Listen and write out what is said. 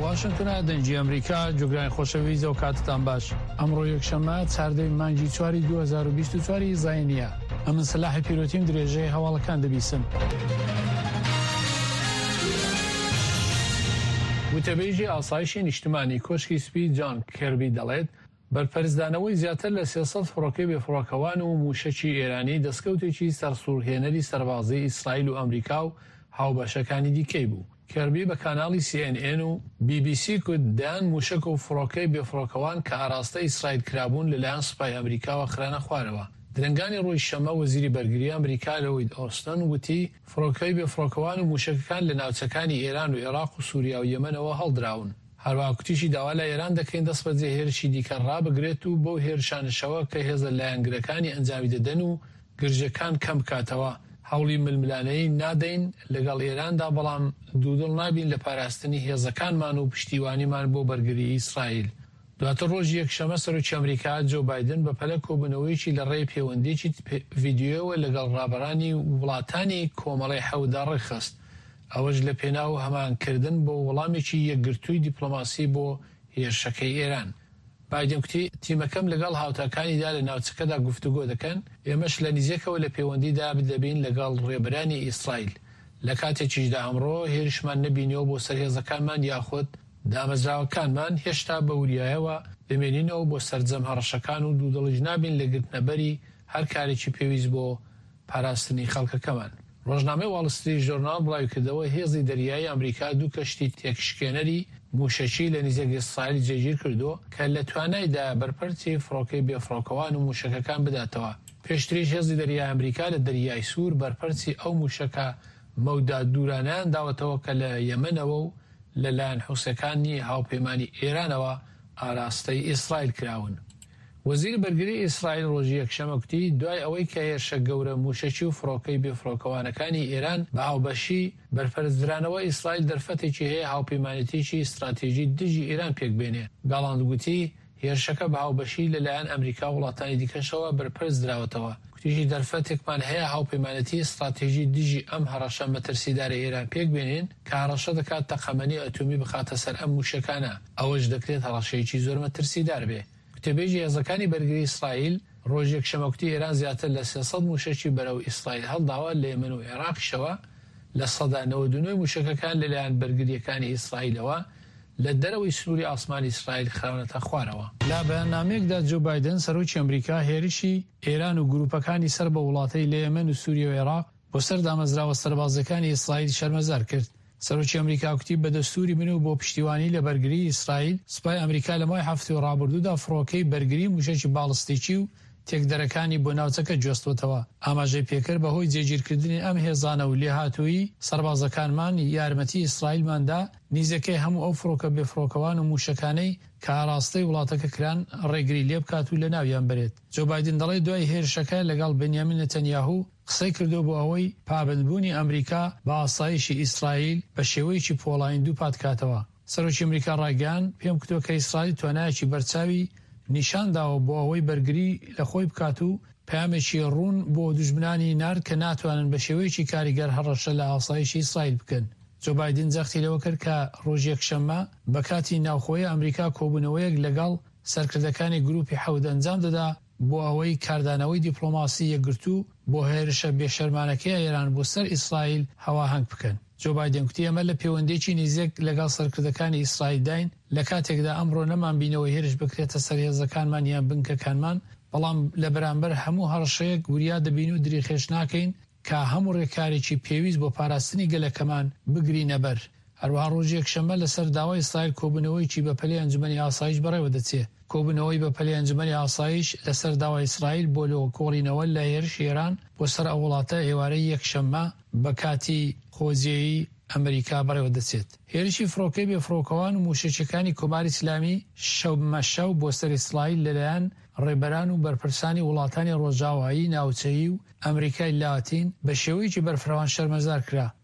واشنگتن دنجی امریکا جوگران خوشویز و کاتتان باش امرو یکشنبه چهارده مانگی چواری 2024 زاینیه امن صلاح پیروتیم درجه حوالکان دبیسن وتبیجی آسایشی اجتماعی کوشکی سپی جان کربی دەڵێت بەرپەرزدانەوەی زیاتر لە 300 فڕۆکەی بێفڕۆکەوان و موشەکی ئێرانی دەستکەوتێکی سەرسوڕهێنەری سەربازی ئیسرائیل و ئەمریکا و هاوبەشەکانی دیکەی بوو. کەربی بە کاناڵی CNN و BBC کوتدان موشک و فڕۆکەی بێفڕۆکەوان کە ئاراستە ئیسرائیل کرابوون لەلایەن سوپای ئەمریکاوە خرانە خوارەوە. درنگانی ڕۆی شەمە وەزیری بەرگری ئەمریکا لەوەی ئۆستن وتی فڕۆکەی بێفڕۆکەوان و موشکەکان لە ناوچەکانی ئێران و عێراق و سووریا و یەمەنەوە هەڵدراون. هەروە کوتیشی داوا لە ئێران دەکەین دەست بەجێ هێرشی دیکە ڕابگرێت و بۆ هێرشانشەوە کە هێزە لایەنگرەکانی ئەنجامی دەدەن و گرژەکان کەم بکاتەوە. هەوڵی ململانەی نادەین لەگەڵ ئێراندا بەڵام دوودڵ نابین لە پاراستنی هێزەکانمان و پشتیوانیمان بۆ بەرگری ئیسرائیل. دواتر ڕۆژی یەکشەمە سەرۆکی ئەمریکا جۆ بایدن بە پەلە کۆبوونەوەیەکی لە ڕێی پەیوەندیی ڤیدیۆوە لەگەڵ ڕابەرانی وڵاتانی کۆمەڵی حەودا ڕێخست. ئەوەش لە پێناو هەمانکردن بۆ وەڵامێکی یەکگرتووی دیپلۆماسی بۆ هێرشەکەی ئێران. بایدن کوتی تیمەکەم لەگەڵ هاوتاکانیدا لە ناوچەکەدا گفتوگۆ دەکەن، ئێمەش لە نزیکەوە لە پەیوەندیدا دەبین لەگەڵ ڕێبەرانی ئیسرائیل. لە کاتێکیشدا ئەمڕۆ هێرشمان نەبینەوە بۆ سەرهێزەکانمان یاخود دامەزراوەکانمان هێشتا بە وریایەوە دەمێنینەوە بۆ سەرجەم هەڕەشەکان و دوودڵیش نابین لە گرتنەبەری هەر کارێکی پێویست بۆ پاراستنی خەڵکەکەمان. ڕۆژنامەی واڵستری ژۆرنال بڵاوی کردەوە هێزی دەریایی ئەمریکا دوو کەشتی تێکشکێنەری موشەکی لە نزیک ئیسرائیل جێگیر کردووە کە لە توانایدا بەرپەرچی فڕۆکەی بێفڕۆکەوان و موشەکەکان بداتەوە. پێشتریش هێزی دەریای ئەمریکا لە دەریای سوور بەرپەرچی ئەو موشەکە مەودا دوورانیان داوەتەوە کە لە یەمەنەوە و لەلایەن حوسەکانی هاوپەیمانی ئێرانەوە ئاراستەی ئیسرائیل کراون. وەزیری بەرگری ئیسرائیل ڕۆژی یەکشەمە کوتی دوای ئەوەی کە هێرشە گەورە موشەکی و فڕۆکەی بێفڕۆکەوانەکانی ئێران بە هاوبەشی بەرپەرزدرانەوە ئیسرائیل دەرفەتێکی هەیە هاوپەیمانێتیی استراتیژی دژی ئێران پێکبێنێ. گاڵاند گوتی هێرشەکە بە هاوبەشی لەلایەن ئەمریکا و وڵاتانی دیکەشەوە بەرپەرزدراوەتەوە. کوتیشی دەرفەتێکمان هەیە هاوپەیمانێتی استراتیژی دژی ئەم هەڕەشە مەترسیدارە ئێران پێکبێنین کە هەڕەشە دەکات تەقەمەنی ئەتۆمی بخاتە سەر ئەم موشەکانە. ئەوەش دەکرێت هەڕەشەیەکی زۆر مەترسیدار بێ. کتێبێژی هێزەکانی بەرگری ئیسرائیل ڕۆژی یەکشەمەکتی ئێران زیاتر لە 300 موشەکی بەرەو ئیسرائیل هەڵداوە لە یەمەن و عێراقیشەوە لە سەدا 99 موشەکەکان لەلایەن بەرگریەکانی ئیسرائیلەوە لە دەرەوەی سنووری ئاسمانی ئیسرائیل خراونەتە خوارەوە. لە بەیاننامەیەکدا جۆ بایدن سەرۆکی ئەمریکا هێرشی ئێران و گروپەکانی سەر بە وڵاتەی لە یەمەن و سووریا و عێراق بۆ سەر دامەزراوە سەربازەکانی ئیسرائیل شەرمەزار کرد. سەرۆکی ئەمریکا کوتی بە دەستوری من و بۆ پشتیوانی لە بەرگری ئیسرائیل سوپای ئەمریکا لە مای هەفتەی ڕابردوودا فڕۆکەی بەرگری موشەکی باڵستیکی و تێکدەرەکانی بۆ ناوچەکە جۆستوتەوە. ئاماژەی پێکرد بەهۆی جێگیرکردنی ئەم هێزانە و لێهاتووی سەربازەکانمان یارمەتی ئیسرائیلماندا نیزەکەی هەموو ئەو فڕۆکە بێفڕۆکەوان و موشەکانەی کە ئاراستەی وڵاتەکە کران ڕێگری لێ بکات و لە ناویان بێت. جۆ بایدن دەڵێ دوای هێرشەکە لەگەڵ بنیامین نەتەنیاهو قسەی کردو بۆ ئەوەی پابندبوونی ئەمریکا بە ئاسایشی ئیسرائیل بە شێوەیەکی پۆڵایندوو پاتکاتەوە. سەرۆکی ئەمریکا ڕایگەیاند پێم کردووە کە ئیسرائیل توانایەکی بەرچاوی نیشانداوە بۆ ئەوەی بەرگری لە خۆی بکات و پامێکی ڕوون بۆ دوژمنانی نارد کە ناتوانن بە شێوەیەکی کاریگەر هەڕەشە لە ئاسایشی ئیسرائیل بکەن. جۆ بایدن جەختی لەوە کرد کە ڕۆژی یەکشەممە بە کاتی ناوخۆیی ئەمریکا کۆبوونەوەیەک لەگەڵ سەرکردەکانی گروپی حەود ئەنجام دەدا بۆ ئەوەی کاردانەوەی دیپلۆماسی یەکگرتوو بۆ هێرشە بێشەرمانەکەی ئێران بۆ سەر ئیسرائیل هەواهەنگ بکەن. جۆ بایدن کوتی ئەمە لە پەیوەندیی نزیک لەگەڵ سەرکردەکانی ئیسرائیل داین لە کاتێکدا ئەمڕۆ نەمان بینەوە هێرش بکرێتە سەر هێزەکانمان یان بنکەکانمان، بەڵام لە بەرامبەر هەموو هەڕەشەیەک وریا دەبین و دریخێش ناکەین کە هەموو ڕێکارێکی پێویست بۆ پاراستنی گەلەکەمان بگرینە بەر. هەروەها ڕۆژی یەکشەممە لەسەر داوای ئیسرائیل کۆبوونەوەیکی بە پەلەی ئەنجومەنی ئاسایش بەڕێوە دەچێت. کۆبوونەوەی بە پەلەی ئەنجومەنی ئاسایش لەسەر داوای ئیسرائیل بۆ لێکۆڵینەوە لە هێرشی ئێران بۆ سەر ئەو وڵاتە ئێوارەی یەکشەممە بە کاتی خۆزیەیی ئەمریکا بەڕێوە دەچێت. هێرشی فڕۆکەی بێفڕۆکەوان و موشەکەکانی کۆماری ئیسلامی شەو بۆ سەر ئیسرائیل لەلایەن ڕێبەران و بەرپرسانی وڵاتانی ڕۆژاوایی ناوچەیی و ئەمریکای لاتین بە شێوەیەکی بەرفراوان شەرمەزار کرا.